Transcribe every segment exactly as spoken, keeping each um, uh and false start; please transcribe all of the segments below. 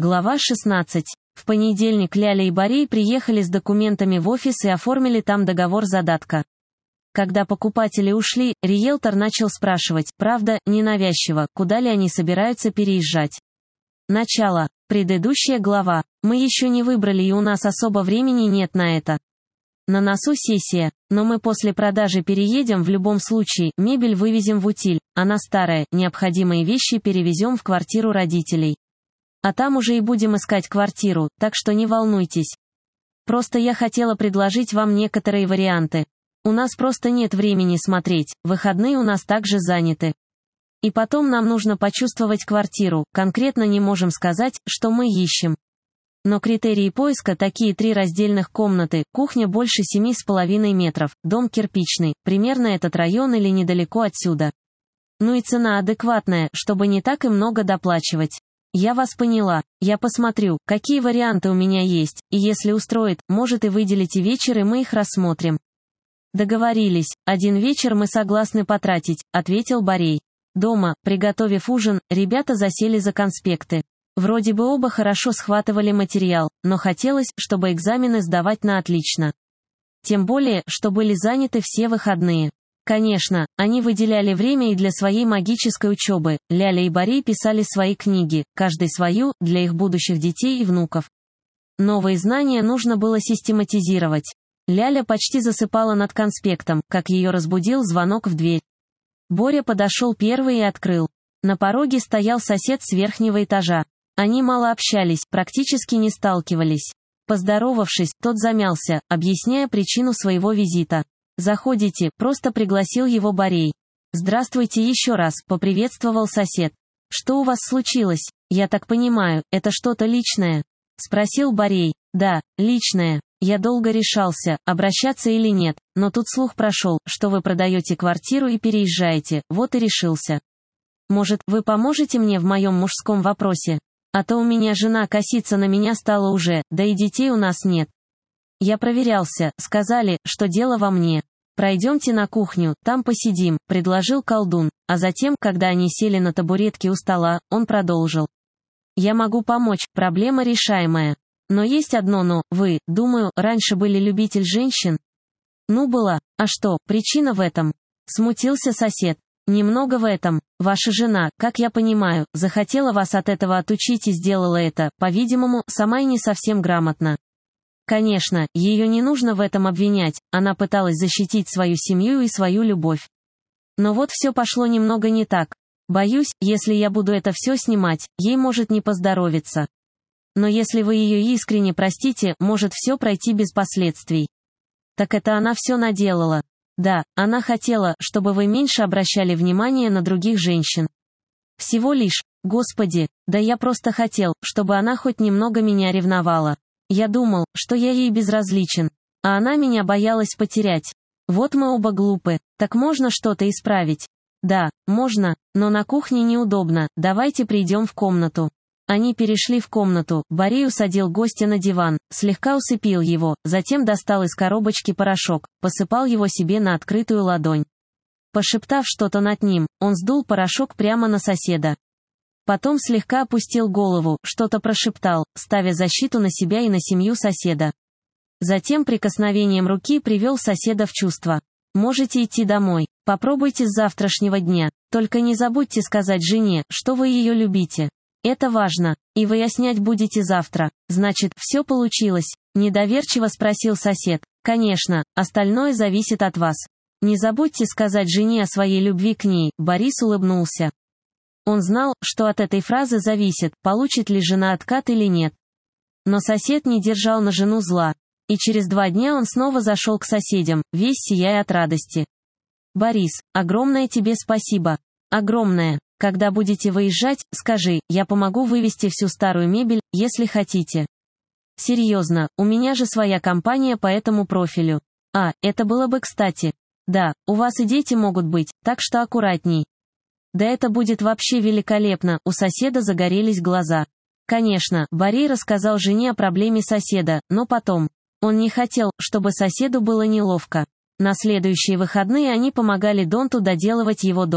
Глава шестнадцать. В понедельник Ляля и Борей приехали с документами в офис и оформили там договор задатка. Когда покупатели ушли, риэлтор начал спрашивать, правда, ненавязчиво, куда ли они собираются переезжать. Начало. Предыдущая глава. Мы еще не выбрали и у нас особо времени нет на это. На носу сессия, но мы после продажи переедем в любом случае, мебель вывезем в утиль, она старая, необходимые вещи перевезем в квартиру родителей. А там уже и будем искать квартиру, так что не волнуйтесь. Просто я хотела предложить вам некоторые варианты. У нас просто нет времени смотреть, выходные у нас также заняты. И потом нам нужно почувствовать квартиру, конкретно не можем сказать, что мы ищем. Но критерии поиска такие: три раздельных комнаты, кухня больше семи с половиной метров, дом кирпичный, примерно этот район или недалеко отсюда. Ну и цена адекватная, чтобы не так и много доплачивать. Я вас поняла. Я посмотрю, какие варианты у меня есть, и если устроит, может и выделите вечер, и мы их рассмотрим. Договорились. Один вечер мы согласны потратить, ответил Борей. Дома, приготовив ужин, ребята засели за конспекты. Вроде бы оба хорошо схватывали материал, но хотелось, чтобы экзамены сдавать на отлично. Тем более, что были заняты все выходные. Конечно, они выделяли время и для своей магической учебы. Ляля и Борей писали свои книги, каждый свою, для их будущих детей и внуков. Новые знания нужно было систематизировать. Ляля почти засыпала над конспектом, как ее разбудил звонок в дверь. Боря подошел первый и открыл. На пороге стоял сосед с верхнего этажа. Они мало общались, практически не сталкивались. Поздоровавшись, тот замялся, объясняя причину своего визита. «Заходите», — просто пригласил его Борей. «Здравствуйте еще раз», — поприветствовал сосед. «Что у вас случилось? Я так понимаю, это что-то личное?» — спросил Борей. «Да, личное. Я долго решался, обращаться или нет, но тут слух прошел, что вы продаете квартиру и переезжаете, вот и решился. Может, вы поможете мне в моем мужском вопросе? А то у меня жена коситься на меня стала уже, да и детей у нас нет. Я проверялся, сказали, что дело во мне. Пройдемте на кухню, там посидим», — предложил колдун, а затем, когда они сели на табуретке у стола, он продолжил. «Я могу помочь, проблема решаемая. Но есть одно но, вы, думаю, раньше были любитель женщин?» «Ну была, а что, причина в этом?» — смутился сосед. «Немного в этом. Ваша жена, как я понимаю, захотела вас от этого отучить и сделала это, по-видимому, сама и не совсем грамотно. Конечно, ее не нужно в этом обвинять, она пыталась защитить свою семью и свою любовь. Но вот все пошло немного не так. Боюсь, если я буду это все снимать, ей может не поздоровиться. Но если вы ее искренне простите, может все пройти без последствий». «Так это она все наделала?» «Да, она хотела, чтобы вы меньше обращали внимание на других женщин». «Всего лишь, Господи, да я просто хотел, чтобы она хоть немного меня ревновала. Я думал, что я ей безразличен, а она меня боялась потерять. Вот мы оба глупы, так можно что-то исправить?» «Да, можно, но на кухне неудобно, давайте придем в комнату». Они перешли в комнату, Борей усадил гостя на диван, слегка усыпил его, затем достал из коробочки порошок, посыпал его себе на открытую ладонь. Пошептав что-то над ним, он сдул порошок прямо на соседа. Потом слегка опустил голову, что-то прошептал, ставя защиту на себя и на семью соседа. Затем прикосновением руки привел соседа в чувство. «Можете идти домой, попробуйте с завтрашнего дня, только не забудьте сказать жене, что вы ее любите. Это важно, и выяснять будете завтра. Значит, все получилось?» — недоверчиво спросил сосед. «Конечно, остальное зависит от вас. Не забудьте сказать жене о своей любви к ней», — Борис улыбнулся. Он знал, что от этой фразы зависит, получит ли жена откат или нет. Но сосед не держал на жену зла. И через два дня он снова зашел к соседям, весь сияя от радости. «Борис, огромное тебе спасибо. Огромное. Когда будете выезжать, скажи, я помогу вывести всю старую мебель, если хотите. Серьезно, у меня же своя компания по этому профилю. А, это было бы кстати. Да, у вас и дети могут быть, так что аккуратней». «Да это будет вообще великолепно», — у соседа загорелись глаза. Конечно, Борей рассказал жене о проблеме соседа, но потом. Он не хотел, чтобы соседу было неловко. На следующие выходные они помогали Донту доделывать его дом.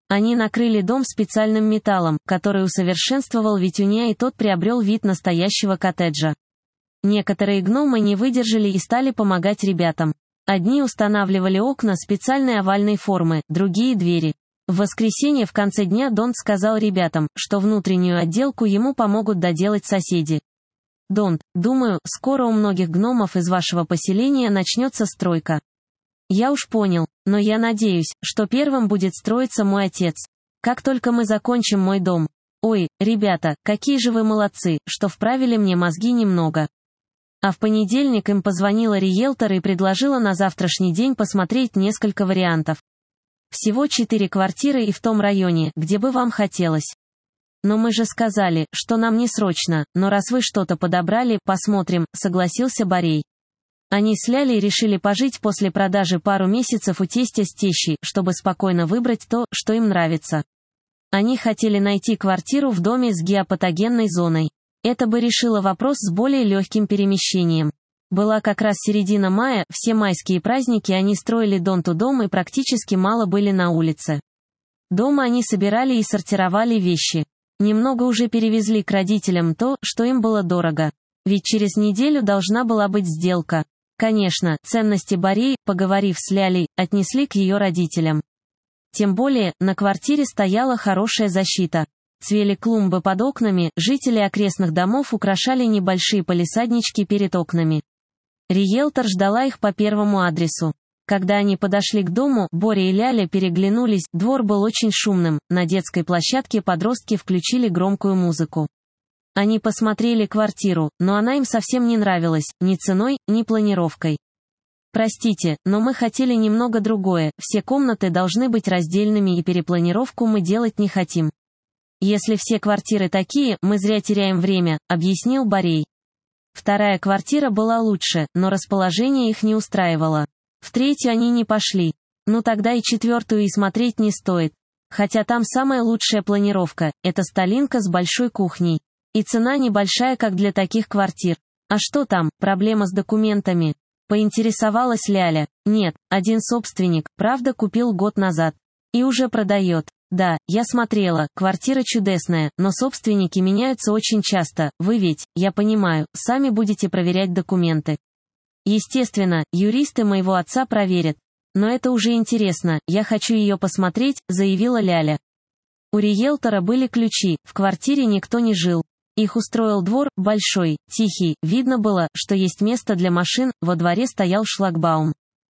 Они накрыли дом специальным металлом, который усовершенствовал Витюня, и тот приобрел вид настоящего коттеджа. Некоторые гномы не выдержали и стали помогать ребятам. Одни устанавливали окна специальной овальной формы, другие — двери. В воскресенье в конце дня Донт сказал ребятам, что внутреннюю отделку ему помогут доделать соседи. «Донт, думаю, скоро у многих гномов из вашего поселения начнется стройка». «Я уж понял, но я надеюсь, что первым будет строиться мой отец. Как только мы закончим мой дом. Ой, ребята, какие же вы молодцы, что вправили мне мозги немного». А в понедельник им позвонила риэлтор и предложила на завтрашний день посмотреть несколько вариантов. Всего четыре квартиры и в том районе, где бы вам хотелось. «Но мы же сказали, что нам не срочно, но раз вы что-то подобрали, посмотрим», — согласился Борей. Они с Лялей решили пожить после продажи пару месяцев у тестя с тещей, чтобы спокойно выбрать то, что им нравится. Они хотели найти квартиру в доме с геопатогенной зоной. Это бы решило вопрос с более легким перемещением. Была как раз середина мая, все майские праздники они строили Донту дом и практически мало были на улице. Дома они собирали и сортировали вещи. Немного уже перевезли к родителям то, что им было дорого. Ведь через неделю должна была быть сделка. Конечно, ценности Борей, поговорив с Лялей, отнесли к ее родителям. Тем более, на квартире стояла хорошая защита. Цвели клумбы под окнами, жители окрестных домов украшали небольшие палисаднички перед окнами. Риэлтор ждала их по первому адресу. Когда они подошли к дому, Боря и Ляля переглянулись, двор был очень шумным, на детской площадке подростки включили громкую музыку. Они посмотрели квартиру, но она им совсем не нравилась, ни ценой, ни планировкой. «Простите, но мы хотели немного другое, все комнаты должны быть раздельными и перепланировку мы делать не хотим». «Если все квартиры такие, мы зря теряем время», — объяснил Борей. Вторая квартира была лучше, но расположение их не устраивало. В третью они не пошли. Ну тогда и четвертую и смотреть не стоит. Хотя там самая лучшая планировка, это сталинка с большой кухней. И цена небольшая, как для таких квартир. А что там, проблема с документами? Поинтересовалась Ляля. Нет, один собственник, правда, купил год назад. И уже продает. Да, я смотрела, квартира чудесная, но собственники меняются очень часто, вы ведь, я понимаю, сами будете проверять документы. Естественно, юристы моего отца проверят. Но это уже интересно, я хочу ее посмотреть, заявила Ляля. У риэлтора были ключи, в квартире никто не жил. Их устроил двор, большой, тихий, видно было, что есть место для машин, во дворе стоял шлагбаум.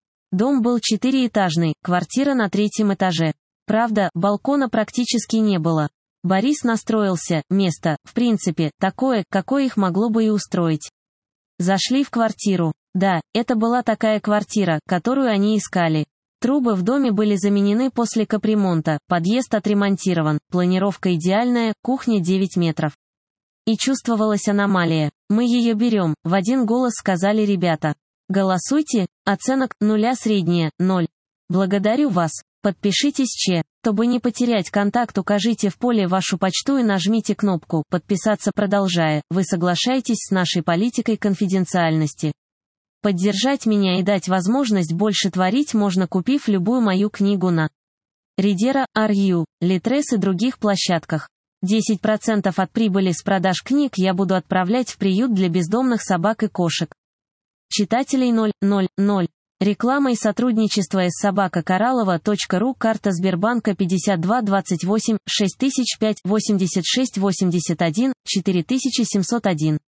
Дом был четырехэтажный, квартира на третьем этаже. Правда, балкона практически не было. Борис настроился, место, в принципе, такое, какое их могло бы и устроить. Зашли в квартиру. Да, это была такая квартира, которую они искали. Трубы в доме были заменены после капремонта, подъезд отремонтирован, планировка идеальная, кухня девять метров. И чувствовалась аномалия. «Мы ее берем», — в один голос сказали ребята. «Голосуйте, оценок, нуля средняя, ноль. Благодарю вас. Подпишитесь че. Чтобы не потерять контакт, укажите в поле вашу почту и нажмите кнопку «Подписаться», продолжая. Вы соглашаетесь с нашей политикой конфиденциальности. Поддержать меня и дать возможность больше творить можно, купив любую мою книгу на Ридера, Арью, Литрес и других площадках. десять процентов от прибыли с продаж книг я буду отправлять в приют для бездомных собак и кошек. Читателей ноль, ноль, ноль. Реклама и сотрудничество с собака кораллова точка ру. Карта Сбербанка пятьдесят два двадцать восемь шесть тысяч пять восемьдесят шесть восемьдесят один четыре тысячи семьсот один.